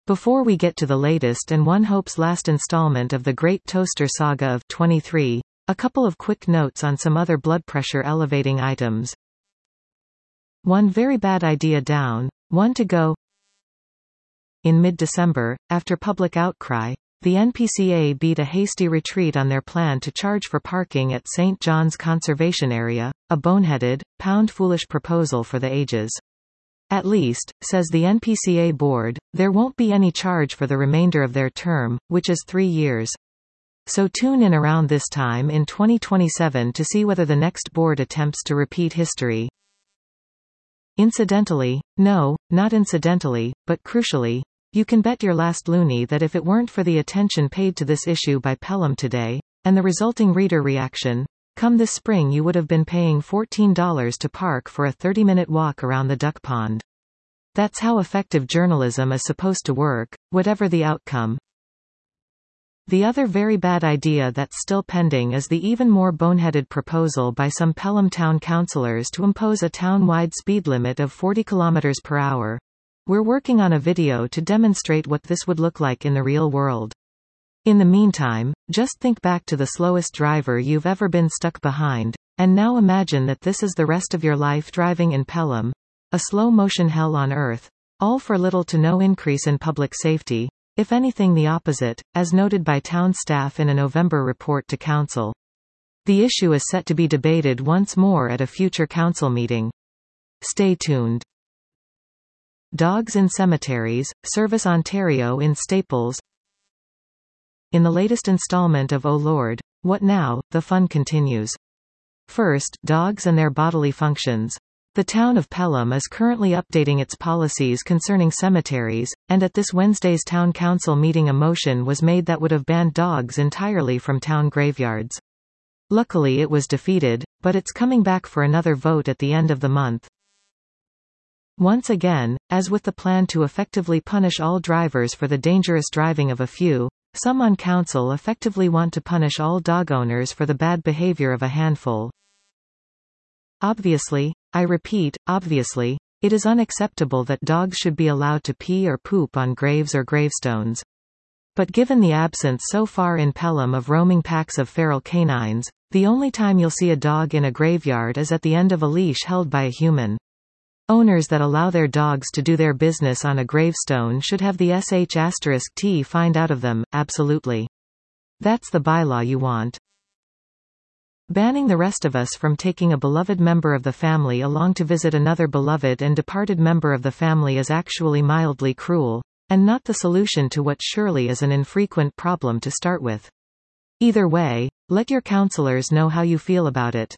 Before we get to the latest and one hopes last installment of the Great Toaster Saga of 23, a couple of quick notes on some other blood pressure elevating items. One very bad idea down, one to go. In mid-December, after public outcry, the NPCA beat a hasty retreat on their plan to charge for parking at St. John's Conservation Area, a boneheaded, pound-foolish proposal for the ages. At least, says the NPCA board, there won't be any charge for the remainder of their term, which is 3 years. So tune in around this time in 2027 to see whether the next board attempts to repeat history. Incidentally, no, not incidentally, but crucially, you can bet your last loonie that if it weren't for the attention paid to this issue by Pelham today, and the resulting reader reaction, come this spring you would have been paying $14 to park for a 30-minute walk around the duck pond. That's how effective journalism is supposed to work, whatever the outcome. The other very bad idea that's still pending is the even more boneheaded proposal by some Pelham town councillors to impose a town-wide speed limit of 40 km per hour. We're working on a video to demonstrate what this would look like in the real world. In the meantime, just think back to the slowest driver you've ever been stuck behind, and now imagine that this is the rest of your life driving in Pelham, a slow-motion hell on earth, all for little to no increase in public safety, if anything the opposite, as noted by town staff in a November report to council. The issue is set to be debated once more at a future council meeting. Stay tuned. Dogs in Cemeteries, Service Ontario in Staples. In the latest installment of Oh Lord, What Now?, the fun continues. First, dogs and their bodily functions. The town of Pelham is currently updating its policies concerning cemeteries, and at this Wednesday's town council meeting a motion was made that would have banned dogs entirely from town graveyards. Luckily it was defeated, but it's coming back for another vote at the end of the month. Once again, as with the plan to effectively punish all drivers for the dangerous driving of a few, some on council effectively want to punish all dog owners for the bad behavior of a handful. Obviously, I repeat, obviously, it is unacceptable that dogs should be allowed to pee or poop on graves or gravestones. But given the absence so far in Pelham of roaming packs of feral canines, the only time you'll see a dog in a graveyard is at the end of a leash held by a human. Owners that allow their dogs to do their business on a gravestone should have the sh*t fined out of them, absolutely. That's the bylaw you want. Banning the rest of us from taking a beloved member of the family along to visit another beloved and departed member of the family is actually mildly cruel, and not the solution to what surely is an infrequent problem to start with. Either way, let your councillors know how you feel about it.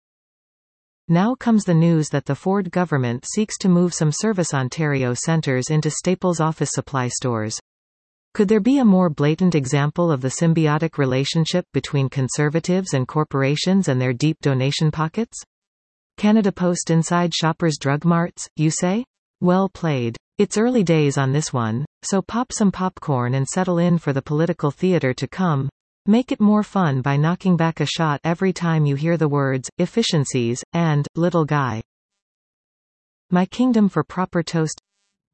Now comes the news that the Ford government seeks to move some Service Ontario centres into Staples office supply stores. Could there be a more blatant example of the symbiotic relationship between Conservatives and corporations and their deep donation pockets? Canada Post inside Shoppers Drug Marts, you say? Well played. It's early days on this one, so pop some popcorn and settle in for the political theatre to come. Make it more fun by knocking back a shot every time you hear the words, efficiencies, and, little guy. My kingdom for proper toast.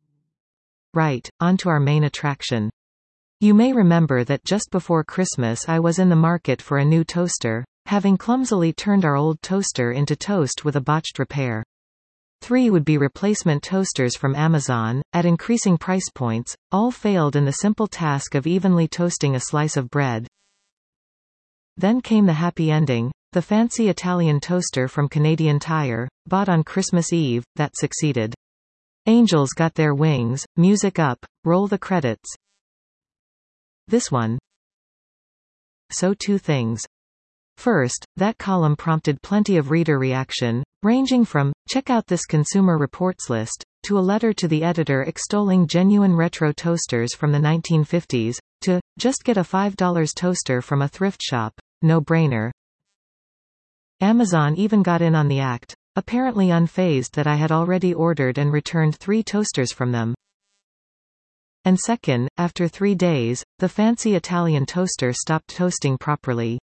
Right, onto our main attraction. You may remember that just before Christmas I was in the market for a new toaster, having clumsily turned our old toaster into toast with a botched repair. 3 would-be replacement toasters from Amazon, at increasing price points, all failed in the simple task of evenly toasting a slice of bread. Then came the happy ending, the fancy Italian toaster from Canadian Tire, bought on Christmas Eve, that succeeded. Angels got their wings, music up, roll the credits. This one. So 2 things. First, that column prompted plenty of reader reaction, ranging from, check out this Consumer Reports list, to a letter to the editor extolling genuine retro toasters from the 1950s, to, just get a $5 toaster from a thrift shop, no-brainer. Amazon even got in on the act, apparently unfazed that I had already ordered and returned 3 toasters from them. And second, after 3 days, the fancy Italian toaster stopped toasting properly.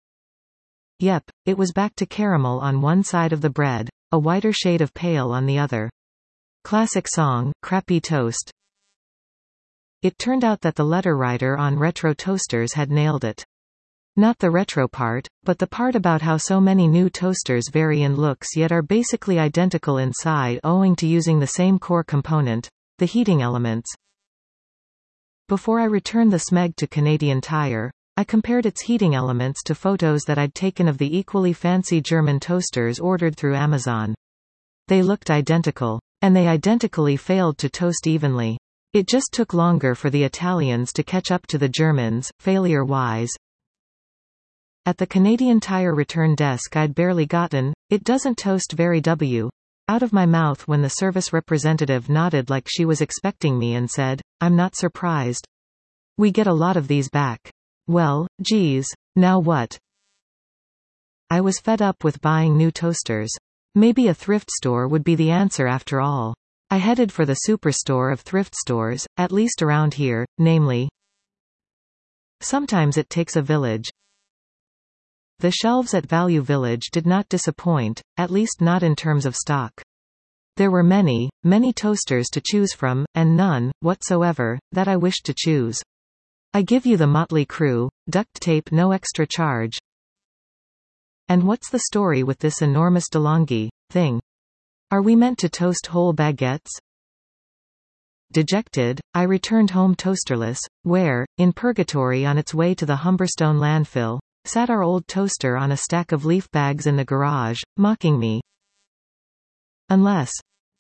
Yep, it was back to caramel on one side of the bread, a whiter shade of pale on the other. Classic song, Crappy Toast. it turned out that the letter writer on retro toasters had nailed it. Not the retro part, but the part about how so many new toasters vary in looks yet are basically identical inside owing to using the same core component, the heating elements. Before I returned the Smeg to Canadian Tire, I compared its heating elements to photos that I'd taken of the equally fancy German toasters ordered through Amazon. They looked identical. And they identically failed to toast evenly. It just took longer for the Italians to catch up to the Germans, failure-wise. At the Canadian Tire return desk I'd barely gotten, "It doesn't toast very w," out of my mouth when the service representative nodded like she was expecting me and said, "I'm not surprised. We get a lot of these back." Well, geez. Now what? I was fed up with buying new toasters. Maybe a thrift store would be the answer after all. I headed for the superstore of thrift stores, at least around here, namely. Sometimes it takes a village. The shelves at Value Village did not disappoint, at least not in terms of stock. There were many, many toasters to choose from, and none, whatsoever, that I wished to choose. I give you the motley crew, duct tape no extra charge. And what's the story with this enormous DeLonghi thing? Are we meant to toast whole baguettes? Dejected, I returned home toasterless, where, in purgatory on its way to the Humberstone landfill, sat our old toaster on a stack of leaf bags in the garage, mocking me. Unless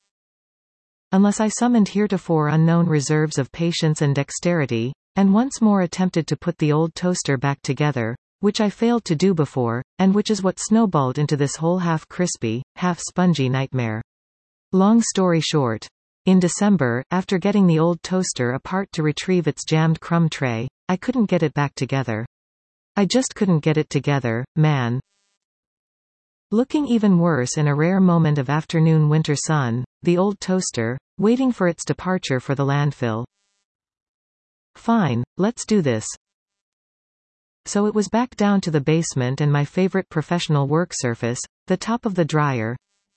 I summoned heretofore unknown reserves of patience and dexterity, and once more attempted to put the old toaster back together, which I failed to do before, and which is what snowballed into this whole half-crispy, half-spongy nightmare. Long story short. In December, after getting the old toaster apart to retrieve its jammed crumb tray, I couldn't get it back together. I just couldn't get it together, man. Looking even worse in a rare moment of afternoon winter sun, the old toaster, waiting for its departure for the landfill. Fine, let's do this. So it was back down to the basement and my favorite professional work surface, the top of the dryer.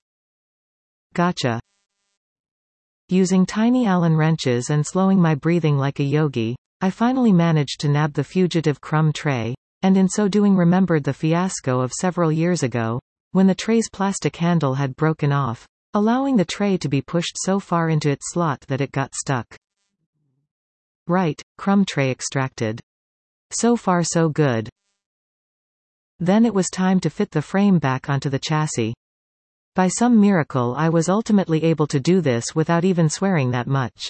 Gotcha. Using tiny Allen wrenches and slowing my breathing like a yogi, I finally managed to nab the fugitive crumb tray, and in so doing remembered the fiasco of several years ago, when the tray's plastic handle had broken off, allowing the tray to be pushed so far into its slot that it got stuck. Right, crumb tray extracted. So far so good. Then it was time to fit the frame back onto the chassis. By some miracle I was ultimately able to do this without even swearing that much.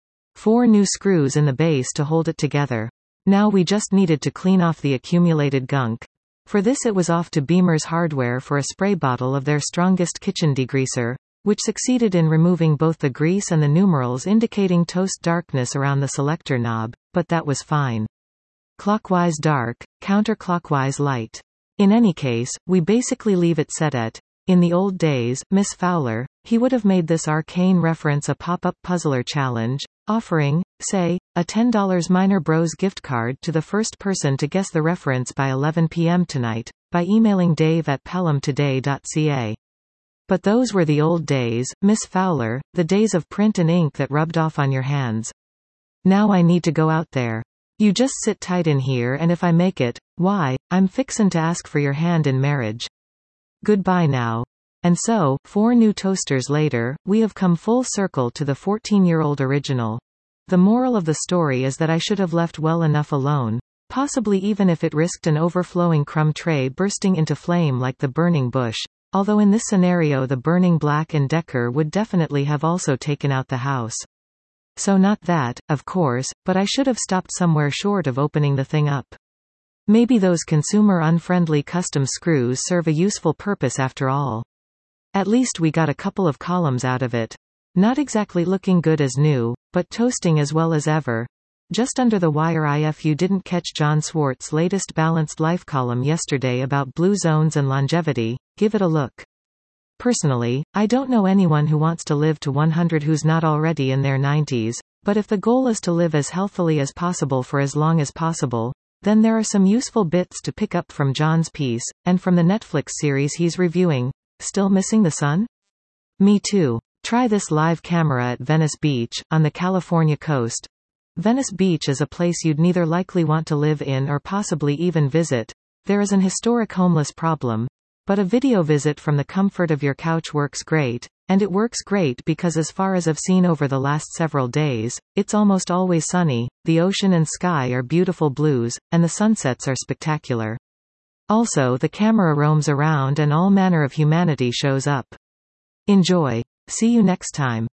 4 new screws in the base to hold it together. Now we just needed to clean off the accumulated gunk. For this it was off to Beamer's Hardware for a spray bottle of their strongest kitchen degreaser, which succeeded in removing both the grease and the numerals indicating toast darkness around the selector knob, but that was fine. Clockwise dark, counterclockwise light. In any case, we basically leave it set at, in the old days, Miss Fowler, he would have made this arcane reference a pop-up puzzler challenge, offering, say, a $10 Minor Bros gift card to the first person to guess the reference by 11 p.m. tonight, by emailing dave@pelhamtoday.ca. But those were the old days, Miss Fowler, the days of print and ink that rubbed off on your hands. Now I need to go out there. You just sit tight in here and if I make it, why, I'm fixin' to ask for your hand in marriage. Goodbye now. And so, 4 new toasters later, we have come full circle to the 14-year-old original. The moral of the story is that I should have left well enough alone, possibly even if it risked an overflowing crumb tray bursting into flame like the burning bush, although in this scenario the burning Black & Decker would definitely have also taken out the house. So not that, of course, but I should have stopped somewhere short of opening the thing up. Maybe those consumer-unfriendly custom screws serve a useful purpose after all. At least we got a couple of columns out of it. Not exactly looking good as new, but toasting as well as ever. Just under the wire. If you didn't catch John Swartz's latest Balanced Life column yesterday about blue zones and longevity, give it a look. Personally, I don't know anyone who wants to live to 100 who's not already in their 90s, but if the goal is to live as healthily as possible for as long as possible, then there are some useful bits to pick up from John's piece, and from the Netflix series he's reviewing. Still missing the sun? Me too. Try this live camera at Venice Beach, on the California coast. Venice Beach is a place you'd neither likely want to live in or possibly even visit. There is an historic homeless problem. But a video visit from the comfort of your couch works great. And it works great because as far as I've seen over the last several days, it's almost always sunny, the ocean and sky are beautiful blues, and the sunsets are spectacular. Also, the camera roams around and all manner of humanity shows up. Enjoy. See you next time.